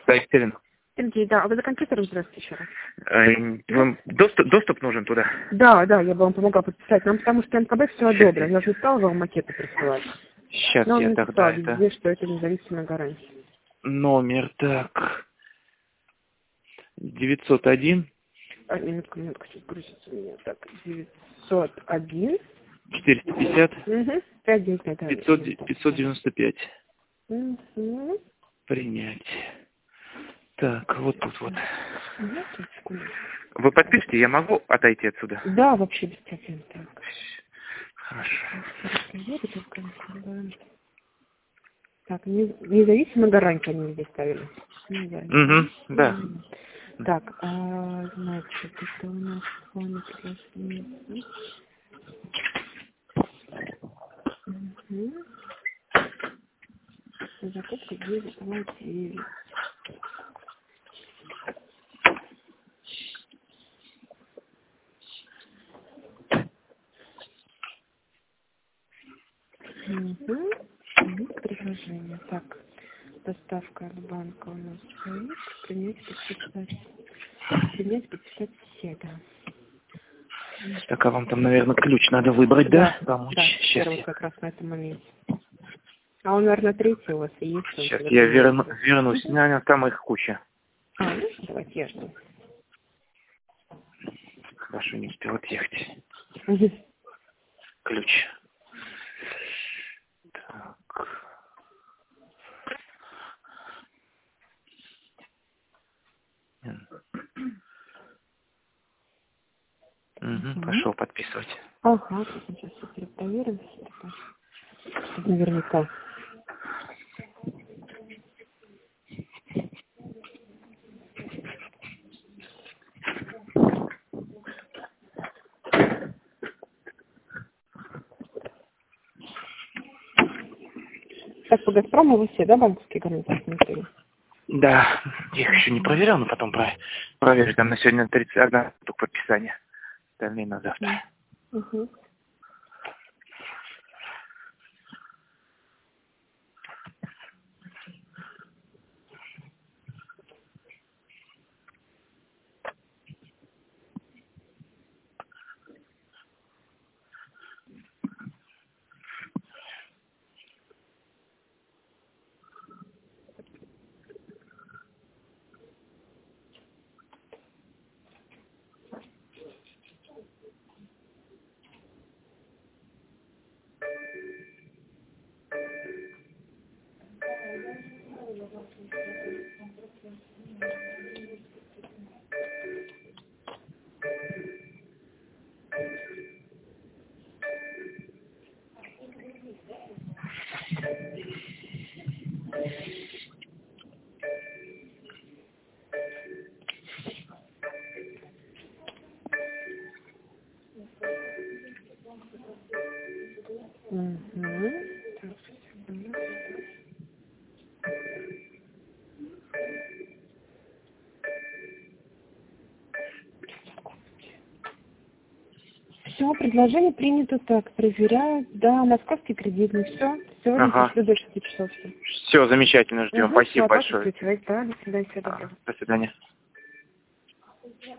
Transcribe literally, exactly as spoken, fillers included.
Да, Екатерина. Сергей, да, а вы за компьютером, здравствуйте еще раз. Э, Вам доступ, доступ нужен туда? Да, да, я бы вам помогла подписать. Нам потому что эн ка бэ все одобрено. Я же не стала вам макеты присылать. Сейчас Но он я написал тогда везде, это... что это независимая гарантия. Номер, так... девятьсот один. А, минутку, минутку, сейчас грузится у меня. Так, девятьсот один. четыреста пятьдесят. Угу. пять девять пять. пятьсот, пятьсот девяносто пять. Угу. Принять. Так, вот тут вот. Угу. Вы подпишите, я могу отойти отсюда? Да, вообще без проблем. Так. Хорошо. Проверю только. Так, не- независимая гарантия они здесь ставили. Угу, да. Так, а, значит, это у нас с вами предложение. Угу. Закупка девять два девять. Угу. Угу. Предложение. Так, доставка от банка у нас стоит. Принять подписать. Принять подписать все, да. Так, а вам там, наверное, ключ надо выбрать, да? Да, Помочь. да, Сейчас первый я... как раз на этом моменте. А он, наверное, третий у вас и есть. Сейчас я верну, вернусь. Наверное, там их куча. А, ну, давайте я жду. Хорошо, не успел отъехать. Угу. Ключ. Так. Угу, пошел подписывать. Ага, сейчас все перепроверим. Наверняка. Так, по Газпрому вы все, да, банковские гарантии внутри? Да, я их еще не проверял, но потом про... проверю. Там на сегодня тридцать одна только подписание. Остальные на завтра. Угу. Угу. Все, предложение принято так, проверяю. Да, московский кредитный, все. Сегодня Ага. пришлю до шести часов. Все. Все, замечательно, ждем. Угу, Спасибо все, большое. да, до свидания, всего доброго. До свидания.